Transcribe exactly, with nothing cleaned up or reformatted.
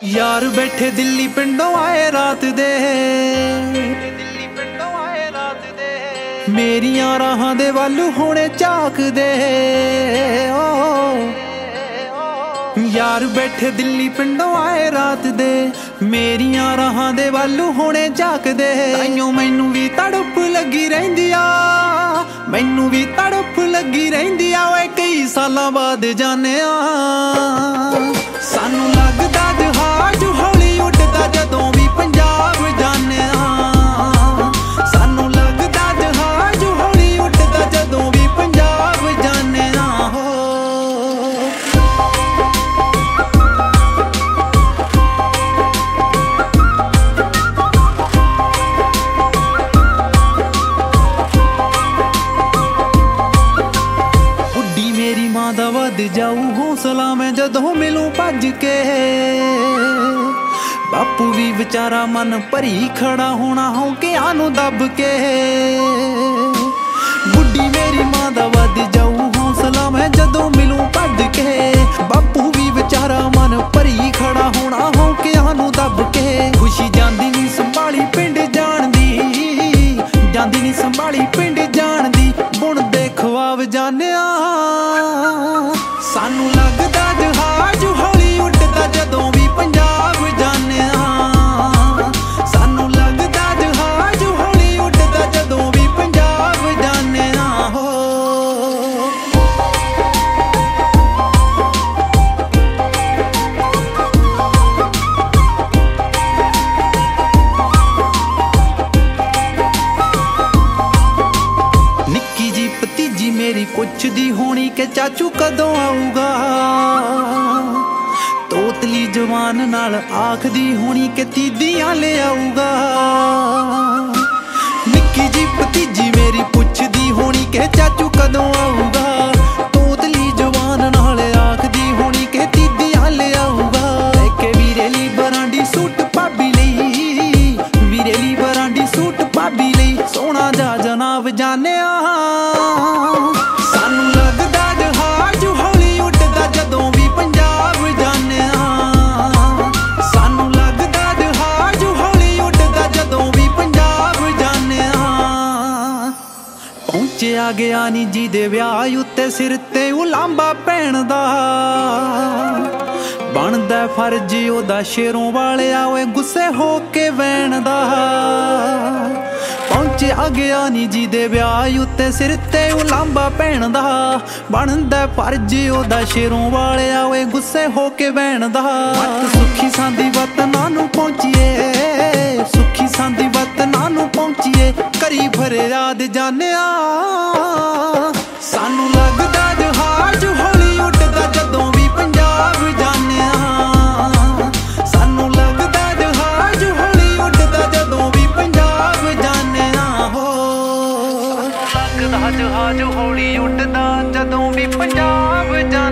यार बैठे दिल्ली पिंडों आए रात दे, मेरियां राहां दे वालू होने झाक दे। यार बैठे दिल्ली पिंडों आए रात दे, मेरियां राहां दे वालू होने झाक दे। ताइयों मैनू भी तड़प लगी रहिंदी आ, मैनू भी तड़प लगी रहिंदी आ। ओए कई सालां बाद जाने आ, सानू लगदा जहाज हौली उड़दा जदों भी पंजाब जाने आ। सानू लगदा जहाज हौली उड़दा जदों भी पंजाब जाने आ। बुड्ढी मेरी मां दा वध जाऊ हौसला मैं जदों मिलूं भज के। बापू भी बेचारा मन भरी खड़ा होना हौंकियां नूं दब के। बुड्ढी मेरी मां दा वध जाऊ हौसला मैं जदों मिलूं भज के। बापू भी बेचारा मन भरी खड़ा होना हौंकियां नूं दब के। खुशी जांदी नहीं संभाली पिंड जाण दी, जांदी नहीं संभाली पिंड जाण दी। बुणदे ख्वाब जानिया सानू लगदा जहाज हौली उड़दा जदों भी पंजाब जाने आ। सानू लगदा जहाज हौली उड़दा जदों भी पंजाब जाने आ। निक्की जी भतीजी मेरी पुछदी होनी के चाचू कदों आऊगा। तोतली जवान नाल आखदी होनी के तीदियां ले आऊगा। निक्की जी भतीजी मेरी पुछदी होनी के चाचू कदों आऊगा। तोतली जवान नाल आखदी होनी के तीदियां ले आऊगा। लेके वीरे ली बरांडी सूट भाभी लई, वीरे ली बरांडी सूट भाभी लई। सोहना जा जनाब जाने आ, सानू लगदा जहाज हौली उड़दा जदों भी पंजाब जाने आ। सानू लगदा जहाज हौली उड़दा जदों भी पंजाब जाने आ। पहुंचिया गया नी जी दे विआह उत्ते सिर ते उलांबा पैण दा। बनदा फर्ज ओदा शेरों वालिया ओए गुस्से हो के वैण दा। पहुंचिया गया नी जी दे विआह उत्ते सिर ते उलांबा पैण दा। बनदा फर्ज ओदा शेरों वालिया ओए गुस्से हो के वैण दा। सुखी सांदी वतनां नूं पहुंचीए, सुखी सांदी वतनां नूं पहुंचीए। करी फरियाद जानिया सानू लगदा जहाज हौली उड़दा जदों भी पंजाब जाने आ। सानू लगदा जहाज हौली उड़दा जदों भी पंजाब जाने आ। हो लगदा जहाज हौली उड़दा जदों भी पंजाब जाने।